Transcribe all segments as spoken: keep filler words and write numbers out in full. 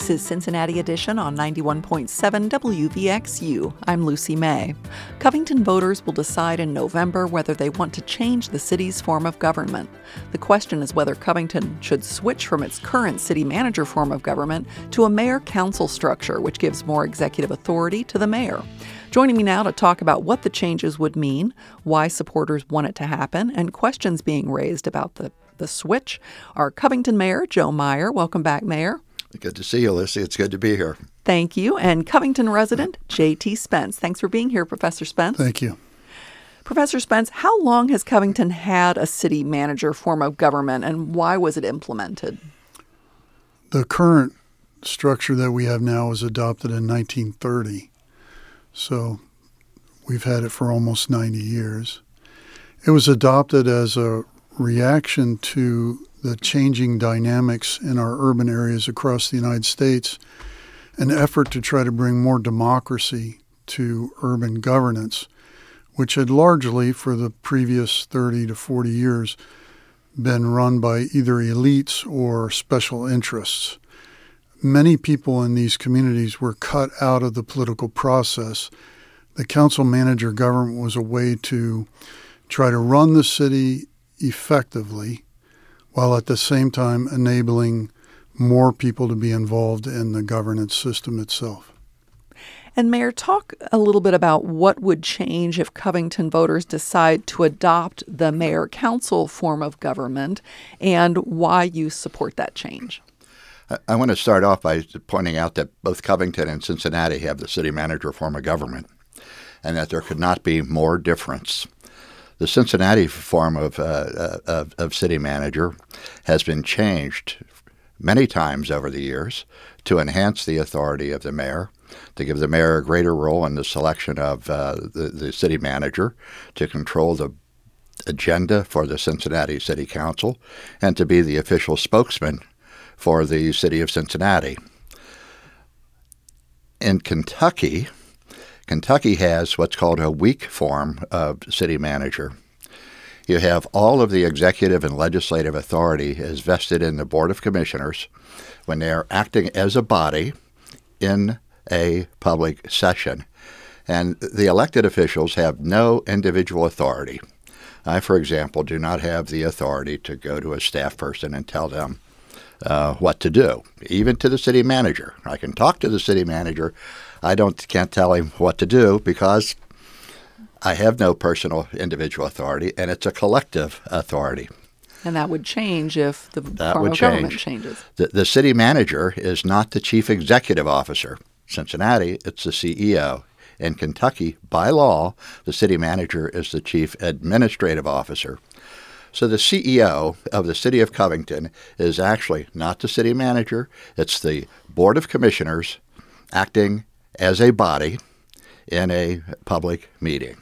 This is Cincinnati Edition on ninety-one point seven W V X U. I'm Lucy May. Covington voters will decide in November whether they want to change the city's form of government. The question is whether Covington should switch from its current city manager form of government to a mayor-council structure, which gives more executive authority to the mayor. Joining me now to talk about what the changes would mean, why supporters want it to happen, and questions being raised about the, the switch are Covington Mayor Joe Meyer. Welcome back, Mayor. Good to see you, Lucy. It's good to be here. Thank you. And Covington resident J T Spence. Thanks for being here, Professor Spence. Thank you. Professor Spence, how long has Covington had a city manager form of government, and why was it implemented? The current structure that we have now was adopted in nineteen thirty. So we've had it for almost ninety years. It was adopted as a reaction to the changing dynamics in our urban areas across the United States, an effort to try to bring more democracy to urban governance, which had largely, for the previous thirty to forty years, been run by either elites or special interests. Many people in these communities were cut out of the political process. The council manager government was a way to try to run the city effectively, while at the same time enabling more people to be involved in the governance system itself. And Mayor, talk a little bit about what would change if Covington voters decide to adopt the mayor-council form of government, and why you support that change. I want to start off by pointing out that both Covington and Cincinnati have the city manager form of government, and that there could not be more difference. The Cincinnati form of, uh, of, of city manager has been changed many times over the years to enhance the authority of the mayor, to give the mayor a greater role in the selection of uh, the, the city manager, to control the agenda for the Cincinnati City Council, and to be the official spokesman for the city of Cincinnati. In Kentucky, Kentucky has what's called a weak form of city manager. You have all of the executive and legislative authority is vested in the Board of Commissioners when they are acting as a body in a public session. And the elected officials have no individual authority. I, for example, do not have the authority to go to a staff person and tell them uh, what to do, even to the city manager. I can talk to the city manager. I don't can't tell him what to do because I have no personal individual authority, and it's a collective authority. And that would change if the that form would of change. government changes. The, the city manager is not the chief executive officer. Cincinnati, it's the C E O. In Kentucky, by law, the city manager is the chief administrative officer. So the C E O of the city of Covington is actually not the city manager. It's the Board of Commissioners acting as a body in a public meeting.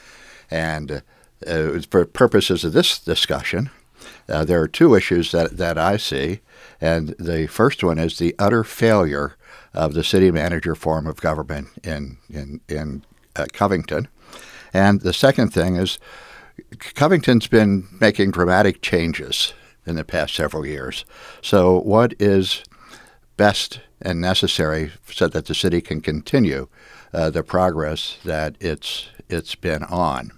And uh, for purposes of this discussion, uh, there are two issues that, that I see. And the first one is the utter failure of the city manager form of government in, in, in uh, Covington. And the second thing is Covington's been making dramatic changes in the past several years. So what is best and necessary so that the city can continue uh, the progress that it's it's been on?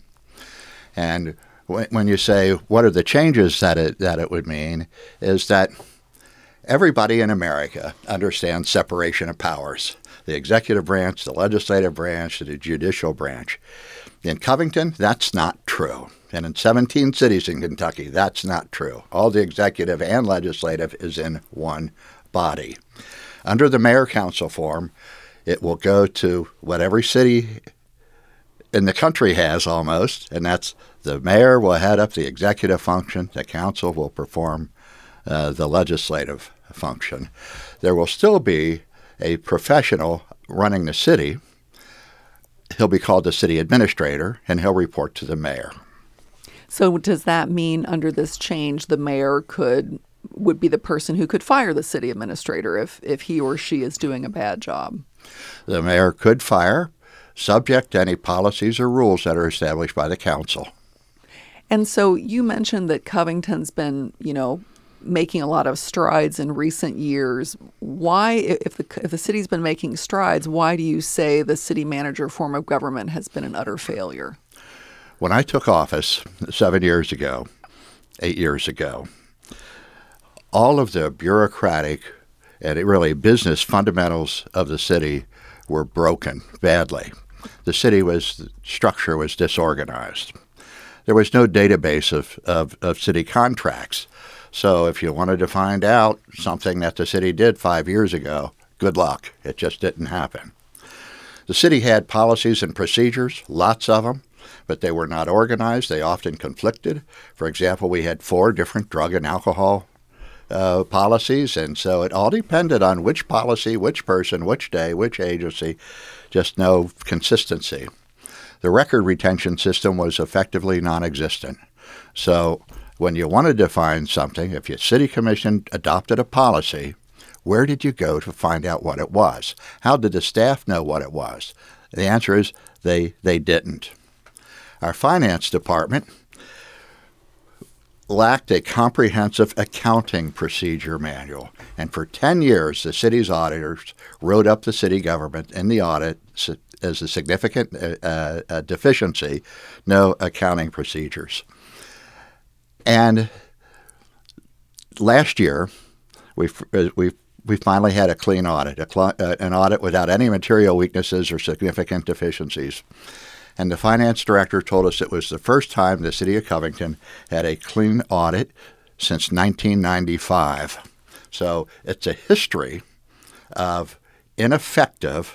And when, when you say what are the changes that it that it would mean, is that everybody in America understands separation of powers: the executive branch, the legislative branch, the judicial branch. In Covington, that's not true. And in seventeen cities in Kentucky, that's not true. All the executive and legislative is in one body. Under the mayor-council form, it will go to what every city in the country has almost, and that's the mayor will head up the executive function, the council will perform uh, the legislative function. There will still be a professional running the city. He'll be called the city administrator, and he'll report to the mayor. So does that mean under this change the mayor could would be the person who could fire the city administrator if, if he or she is doing a bad job? The mayor could fire, subject to any policies or rules that are established by the council. And so you mentioned that Covington's been, you know, making a lot of strides in recent years. Why, if the if the city's been making strides, why do you say the city manager form of government has been an utter failure? When I took office seven years ago, eight years ago, all of the bureaucratic and really business fundamentals of the city were broken badly. The city was, the structure was disorganized. There was no database of, of, of city contracts. So if you wanted to find out something that the city did five years ago, good luck. It just didn't happen. The city had policies and procedures, lots of them, but they were not organized. They often conflicted. For example, we had four different drug and alcohol uh, policies, and so it all depended on which policy, which person, which day, which agency, just no consistency. The record retention system was effectively non-existent. So when you wanted to find something, if your city commission adopted a policy, where did you go to find out what it was? How did the staff know what it was? The answer is they they didn't. Our finance department lacked a comprehensive accounting procedure manual. And for ten years, the city's auditors wrote up the city government in the audit as a significant uh, uh, deficiency, no accounting procedures. And last year, we we we finally had a clean audit, a cl- uh, an audit without any material weaknesses or significant deficiencies. And the finance director told us it was the first time the city of Covington had a clean audit since nineteen ninety-five. So it's a history of ineffective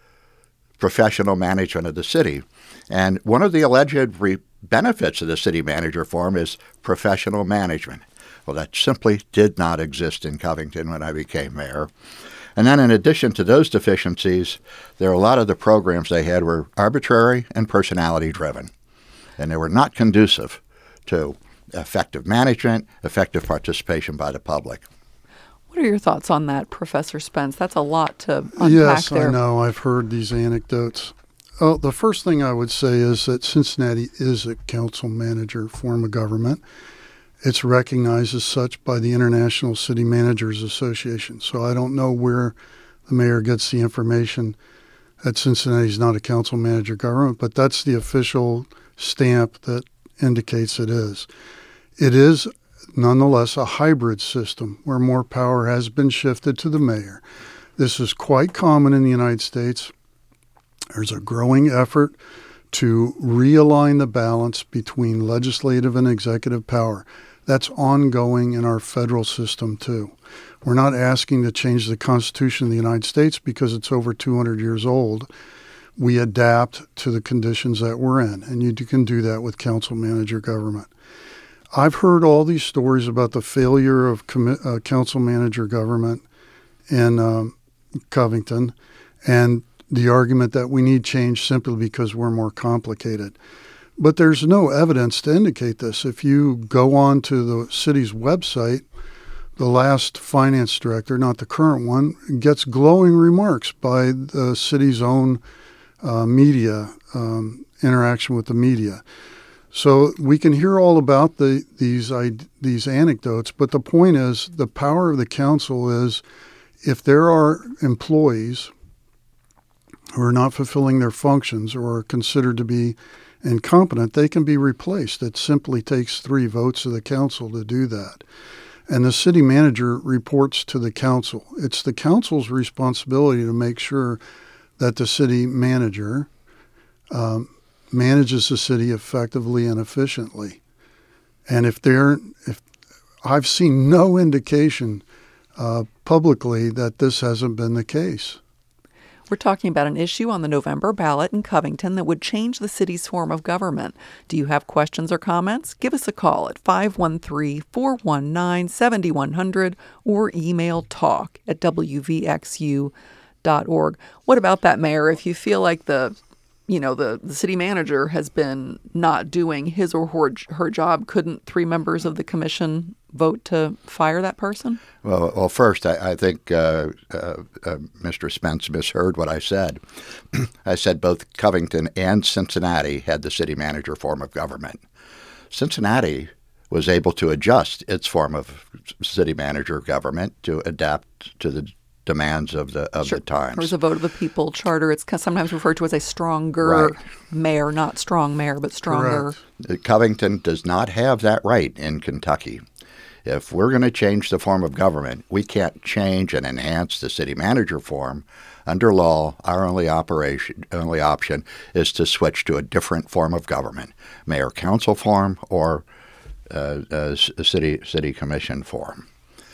professional management of the city. And one of the alleged re- benefits of the city manager form is professional management. Well, that simply did not exist in Covington when I became mayor. And then in addition to those deficiencies, there are a lot of the programs they had were arbitrary and personality driven. And they were not conducive to effective management, effective participation by the public. What are your thoughts on that, Professor Spence? That's a lot to unpack yes, there. Yes, I know. I've heard these anecdotes. Oh, the first thing I would say is that Cincinnati is a council manager form of government. It's recognized as such by the International City Managers Association. So I don't know where the mayor gets the information that Cincinnati is not a council manager government, but that's the official stamp that indicates it is. It is nonetheless a hybrid system where more power has been shifted to the mayor. This is quite common in the United States. There's a growing effort to realign the balance between legislative and executive power. That's ongoing in our federal system, too. We're not asking to change the Constitution of the United States because it's over two hundred years old. We adapt to the conditions that we're in, and you can do that with council manager government. I've heard all these stories about the failure of commi- uh, council manager government in um, Covington, and the argument that we need change simply because we're more complicated. But there's no evidence to indicate this. If you go on to the city's website, the last finance director, not the current one, gets glowing remarks by the city's own uh, media, um, interaction with the media. So we can hear all about the these these anecdotes, but the point is the power of the council is if there are employees who are not fulfilling their functions or are considered to be incompetent, they can be replaced. It simply takes three votes of the council to do that. And the city manager reports to the council. It's the council's responsibility to make sure that the city manager um, manages the city effectively and efficiently. And if they're, if I've seen no indication uh, publicly that this hasn't been the case. We're talking about an issue on the November ballot in Covington that would change the city's form of government. Do you have questions or comments? Give us a call at five one three, four one nine, seven one zero zero or email talk at w v x u dot org. What about that, Mayor? If you feel like the you know, the, the city manager has been not doing his or her, her job, couldn't three members of the commission vote to fire that person? Well, well first, I, I think uh, uh, uh, Mister Spence misheard what I said. I said both Covington and Cincinnati had the city manager form of government. Cincinnati was able to adjust its form of city manager government to adapt to the demands of the of sure. the times. There was a vote of the people charter. It's sometimes referred to as a stronger right. mayor, not strong mayor, but stronger. Correct. Covington does not have that right in Kentucky. If we're going to change the form of government, we can't change and enhance the city manager form. Under law, our only operation, only option is to switch to a different form of government, mayor-council form or uh, a city city commission form.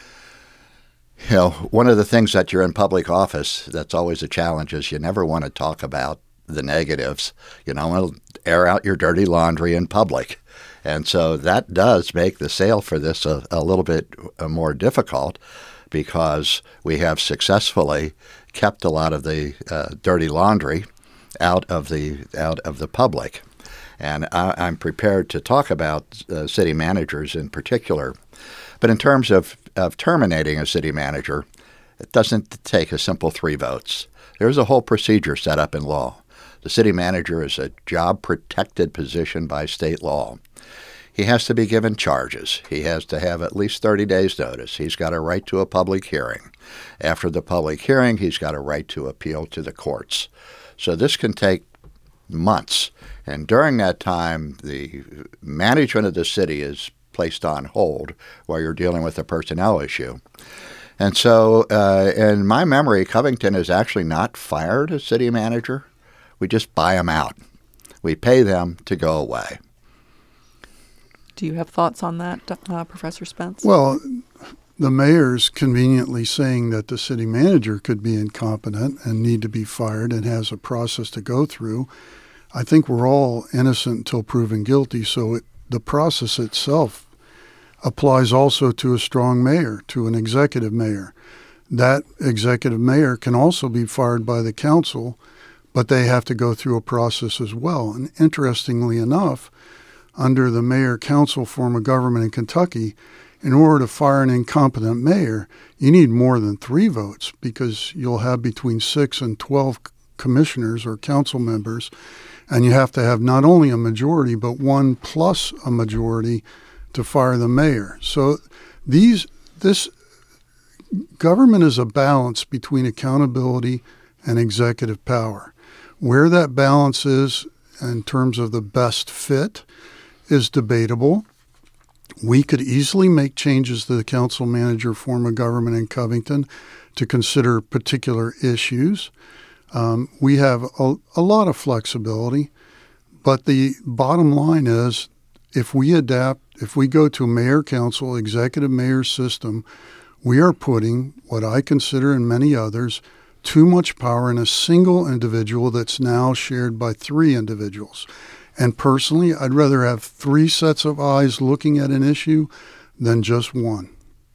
You know, one of the things that you're in public office that's always a challenge is you never want to talk about the negatives. You don't want to air out your dirty laundry in public. And so that does make the sale for this a, a little bit more difficult because we have successfully kept a lot of the uh, dirty laundry out of the out of the public. And I, I'm prepared to talk about uh, city managers in particular. But in terms of, of terminating a city manager, it doesn't take a simple three votes. There's a whole procedure set up in law. The city manager is a job-protected position by state law. He has to be given charges. He has to have at least thirty days' notice. He's got a right to a public hearing. After the public hearing, he's got a right to appeal to the courts. So this can take months. And during that time, the management of the city is placed on hold while you're dealing with a personnel issue. And so, uh, in my memory, Covington has actually not fired a city manager. We just buy them out. We pay them to go away. Do you have thoughts on that, uh, Professor Spence? Well, the mayor's conveniently saying that the city manager could be incompetent and need to be fired and has a process to go through. I think we're all innocent until proven guilty, so it, the process itself applies also to a strong mayor, to an executive mayor. That executive mayor can also be fired by the council, but they have to go through a process as well. And interestingly enough, under the mayor-council form of government in Kentucky, in order to fire an incompetent mayor, you need more than three votes because you'll have between six and twelve commissioners or council members, and you have to have not only a majority, but one plus a majority to fire the mayor. So these this government is a balance between accountability and executive power. Where that balance is in terms of the best fit is debatable. We could easily make changes to the council manager form of government in Covington to consider particular issues. Um, we have a, a lot of flexibility, but the bottom line is if we adapt, if we go to mayor-council, executive mayor system, we are putting what I consider and many others too much power in a single individual that's now shared by three individuals. And personally, I'd rather have three sets of eyes looking at an issue than just one.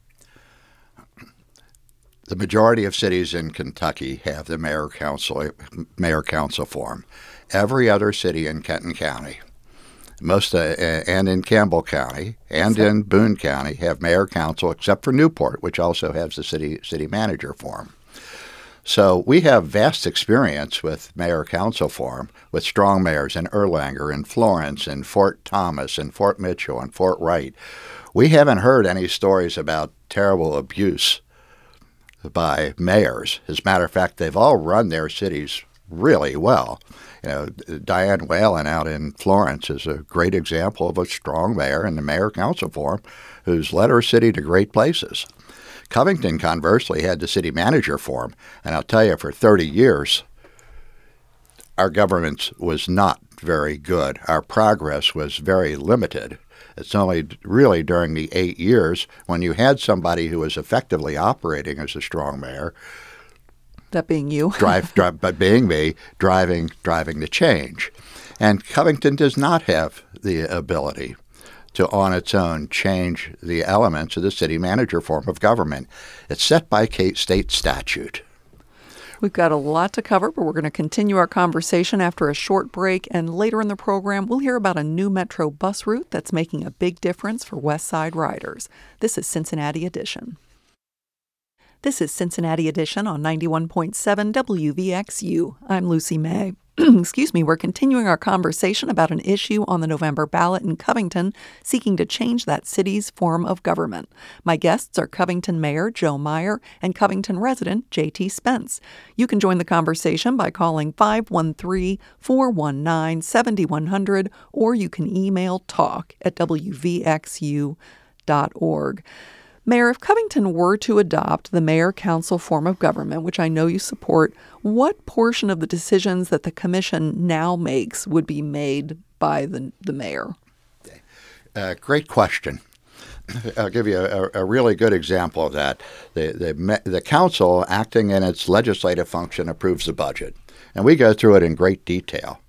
The majority of cities in Kentucky have the mayor-council mayor-council form. Every other city in Kenton County, most uh, and in Campbell County and so, in Boone County have mayor-council, except for Newport, which also has the city city manager form. So we have vast experience with mayor-council form, with strong mayors in Erlanger and Florence and Fort Thomas and Fort Mitchell and Fort Wright. We haven't heard any stories about terrible abuse by mayors. As a matter of fact, they've all run their cities really well. You know, Diane Whalen out in Florence is a great example of a strong mayor in the mayor-council form who's led her city to great places. Covington, conversely, had the city manager form, and I'll tell you, for thirty years, our government was not very good. Our progress was very limited. It's only really during the eight years when you had somebody who was effectively operating as a strong mayor, that being you, drive, drive, but being me, driving, driving the change. And Covington does not have the ability to, on its own, change the elements of the city manager form of government. It's set by state statute. We've got a lot to cover, but we're going to continue our conversation after a short break. And later in the program, we'll hear about a new Metro bus route that's making a big difference for West Side riders. This is Cincinnati Edition. This is Cincinnati Edition on ninety-one point seven W V X U. I'm Lucy May. Excuse me, we're continuing our conversation about an issue on the November ballot in Covington seeking to change that city's form of government. My guests are Covington Mayor Joe Meyer and Covington resident J T Spence. You can join the conversation by calling five one three, four one nine, seven one zero zero or you can email talk at w v x u dot org. Mayor, if Covington were to adopt the mayor-council form of government, which I know you support, what portion of the decisions that the commission now makes would be made by the, the mayor? Uh, great question. I'll give you a, a really good example of that. The, the, the council, acting in its legislative function, approves the budget, and we go through it in great detail.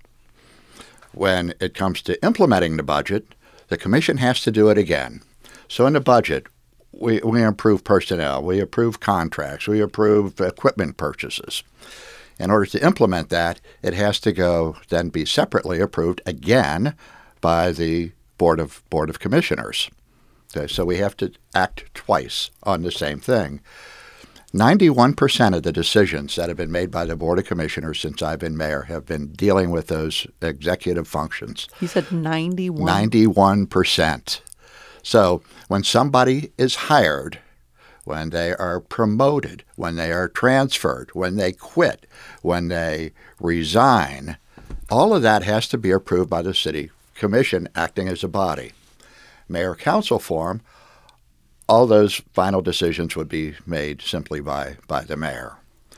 When it comes to implementing the budget, the commission has to do it again. So in the budget, We, we approve personnel, we approve contracts, we approve equipment purchases. In order to implement that, it has to go then be separately approved again by the Board of Board of Commissioners. Okay, so we have to act twice on the same thing. ninety-one percent of the decisions that have been made by the Board of Commissioners since I've been mayor have been dealing with those executive functions. You said ninety-one? ninety-one percent. So when somebody is hired, when they are promoted, when they are transferred, when they quit, when they resign, all of that has to be approved by the city commission acting as a body. Mayor-council form, all those final decisions would be made simply by, by the mayor.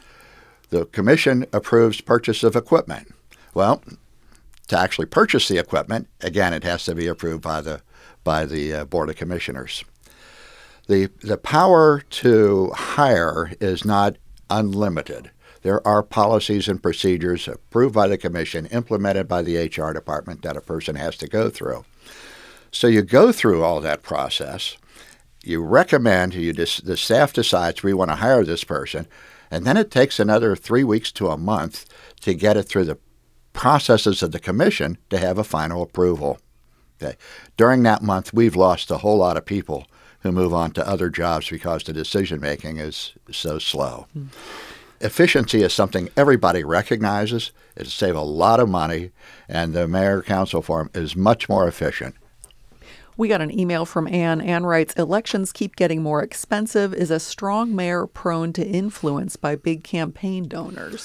The commission approves purchase of equipment. Well, to actually purchase the equipment, again, it has to be approved by the by the uh, Board of Commissioners. The the power to hire is not unlimited. There are policies and procedures approved by the commission, implemented by the H R department that a person has to go through. So you go through all that process. You recommend, you dis, the staff decides we want to hire this person, and then it takes another three weeks to a month to get it through the processes of the commission to have a final approval. Okay. During that month, we've lost a whole lot of people who move on to other jobs because the decision-making is so slow. Mm. Efficiency is something everybody recognizes. It'll save a lot of money, and the mayor-council form is much more efficient. We got an email from Ann. Ann writes, elections keep getting more expensive. Is a strong mayor prone to influence by big campaign donors?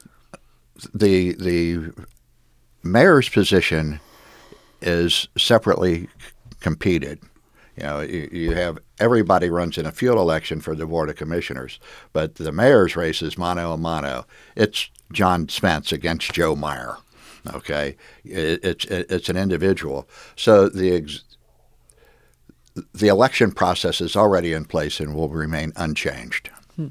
The, the mayor's position is separately competed. You know, you, you have everybody runs in a field election for the Board of Commissioners, but the mayor's race is mano a mano. It's John Spence against Joe Meyer. Okay, it, it's it, it's an individual. So the ex, the election process is already in place and will remain unchanged. Hmm.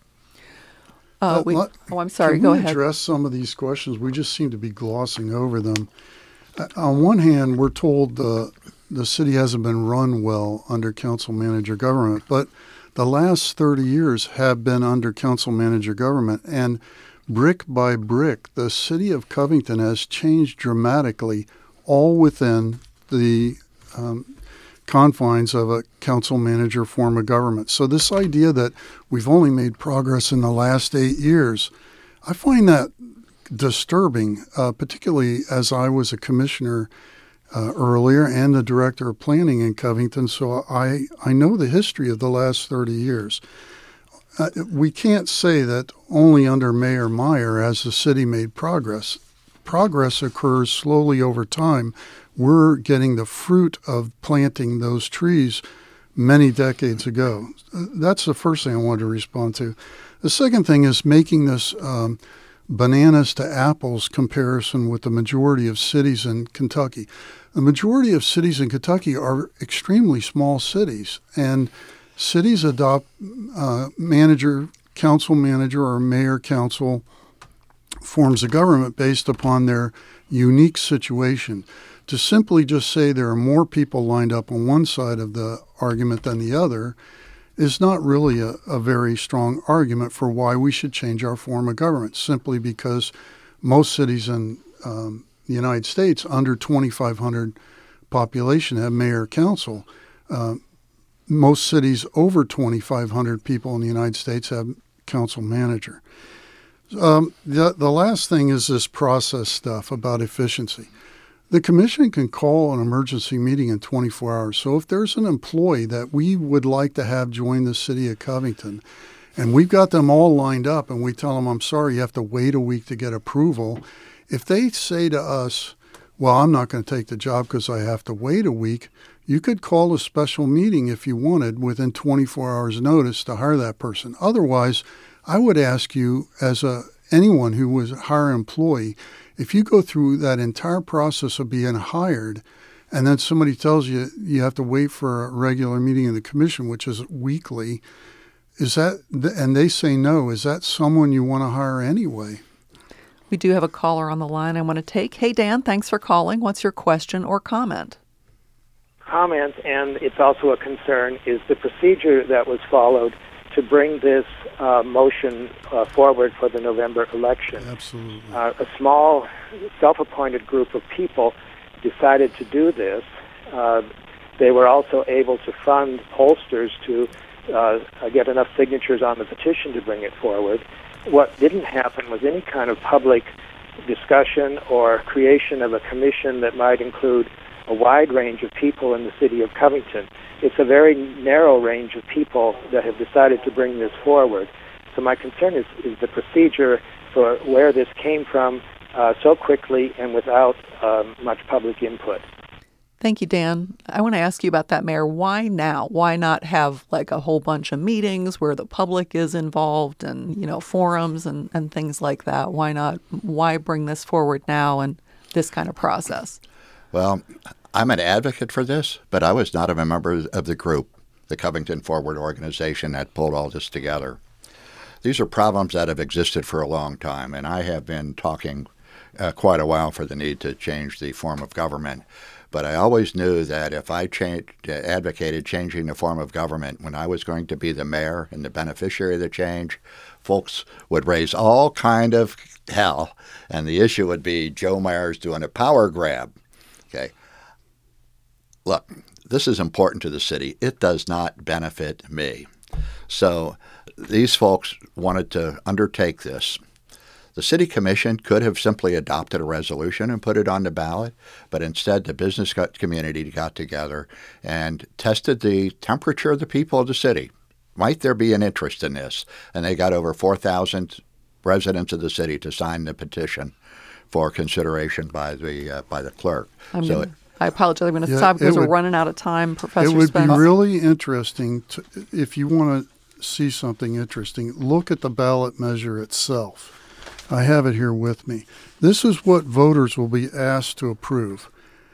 Uh, we, uh, oh, I'm sorry. Can Go we ahead. address some of these questions? We just seem to be glossing over them. Uh, on one hand, we're told the the city hasn't been run well under council manager government, but the last thirty years have been under council manager government, and brick by brick, the city of Covington has changed dramatically, all within the um, confines of a council manager form of government. So this idea that we've only made progress in the last eight years, I find that disturbing, uh, particularly as I was a commissioner uh, earlier and the director of planning in Covington, so I, I know the history of the last thirty years. Uh, we can't say that only under Mayor Meyer has the city made progress. Progress occurs slowly over time. We're getting the fruit of planting those trees many decades ago. That's the first thing I wanted to respond to. The second thing is making this um, bananas to apples comparison with the majority of cities in Kentucky. The majority of cities in Kentucky are extremely small cities, and cities adopt uh, manager, council manager, or mayor council forms of government based upon their unique situation. To simply just say there are more people lined up on one side of the argument than the other is not really a, a very strong argument for why we should change our form of government, simply because most cities in um, the United States under twenty-five hundred population have mayor council. Uh, most cities over twenty-five hundred people in the United States have council manager. Um, the, the last thing is this process stuff about efficiency. The commission can call an emergency meeting in twenty-four hours. So if there's an employee that we would like to have join the city of Covington, and we've got them all lined up, and we tell them, I'm sorry, you have to wait a week to get approval. If they say to us, well, I'm not going to take the job because I have to wait a week, you could call a special meeting if you wanted within twenty-four hours notice to hire that person. Otherwise, I would ask you as a anyone who was a hire employee, if you go through that entire process of being hired and then somebody tells you you have to wait for a regular meeting of the commission, which is weekly, is that, and they say no, is that someone you want to hire anyway? We do have a caller on the line I want to take. Hey, Dan, thanks for calling. What's your question or comment? Comment, and it's also a concern, is the procedure that was followed to bring this uh, motion uh, forward for the November election. Absolutely. Uh, a small self-appointed group of people decided to do this. Uh, they were also able to fund pollsters to uh, get enough signatures on the petition to bring it forward. What didn't happen was any kind of public discussion or creation of a commission that might include a wide range of people in the city of Covington. It's a very narrow range of people that have decided to bring this forward. So my concern is, is the procedure for where this came from uh, so quickly and without um, much public input. Thank you, Dan. I want to ask you about that, Mayor. Why now? Why not have like a whole bunch of meetings where the public is involved and, you know, forums and, and things like that? Why not? Why bring this forward now and this kind of process? Well, I'm an advocate for this, but I was not a member of the group, the Covington Forward organization that pulled all this together. These are problems that have existed for a long time, and I have been talking uh, quite a while for the need to change the form of government. But I always knew that if I changed, uh, advocated changing the form of government when I was going to be the mayor and the beneficiary of the change, folks would raise all kind of hell, and the issue would be Joe Mayer's doing a power grab. Okay. Look, this is important to the city. It does not benefit me. So these folks wanted to undertake this. The city commission could have simply adopted a resolution and put it on the ballot, but instead the business community got together and tested the temperature of the people of the city. Might there be an interest in this? And they got over four thousand residents of the city to sign the petition for consideration by the uh, by the clerk. I'm so gonna, it, I apologize. I'm going to yeah, stop because would, we're running out of time, Professor It would Spence. be really interesting, to, if you want to see something interesting, look at the ballot measure itself. I have it here with me. This is what voters will be asked to approve.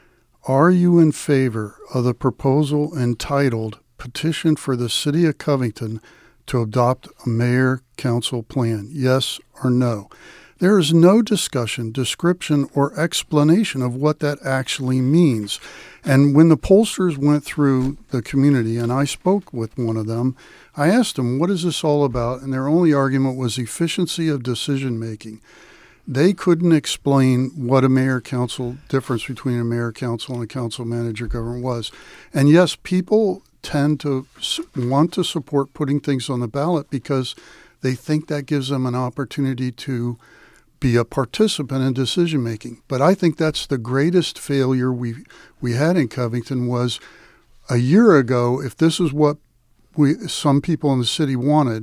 Are you in favor of the proposal entitled Petition for the City of Covington to Adopt a Mayor-Council Plan? Yes or no? There is no discussion, description, or explanation of what that actually means. And when the pollsters went through the community, and I spoke with one of them, I asked them, what is this all about? And their only argument was efficiency of decision-making. They couldn't explain what a mayor-council, difference between a mayor-council and a council-manager government was. And yes, people tend to want to support putting things on the ballot because they think that gives them an opportunity to be a participant in decision making. But I think that's the greatest failure we we had in Covington was a year ago. If this is what we some people in the city wanted,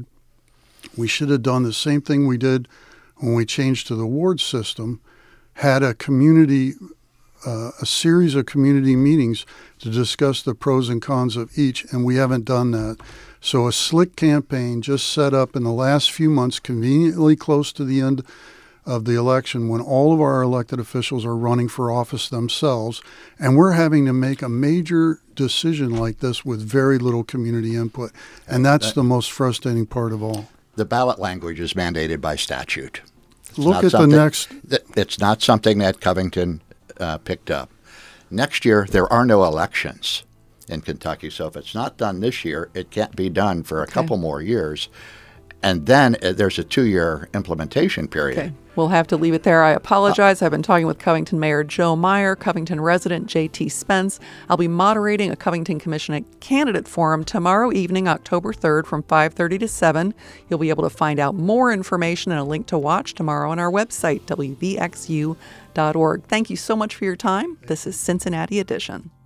we should have done the same thing we did when we changed to the ward system, had a community, uh, a series of community meetings to discuss the pros and cons of each, and we haven't done that. So a slick campaign just set up in the last few months, conveniently close to the end of the election when all of our elected officials are running for office themselves, and we're having to make a major decision like this with very little community input. And that's the most frustrating part of all. The ballot language is mandated by statute. It's Look at the next... It's not something that Covington uh, picked up. Next year, there are no elections in Kentucky, so if it's not done this year, it can't be done for a okay. couple more years. And then uh, there's a two-year implementation period. Okay. We'll have to leave it there. I apologize. I've been talking with Covington Mayor Joe Meyer, Covington resident J T Spence. I'll be moderating a Covington Commission candidate forum tomorrow evening, October third, from five thirty to seven. You'll be able to find out more information and a link to watch tomorrow on our website, W V X U dot org. Thank you so much for your time. This is Cincinnati Edition.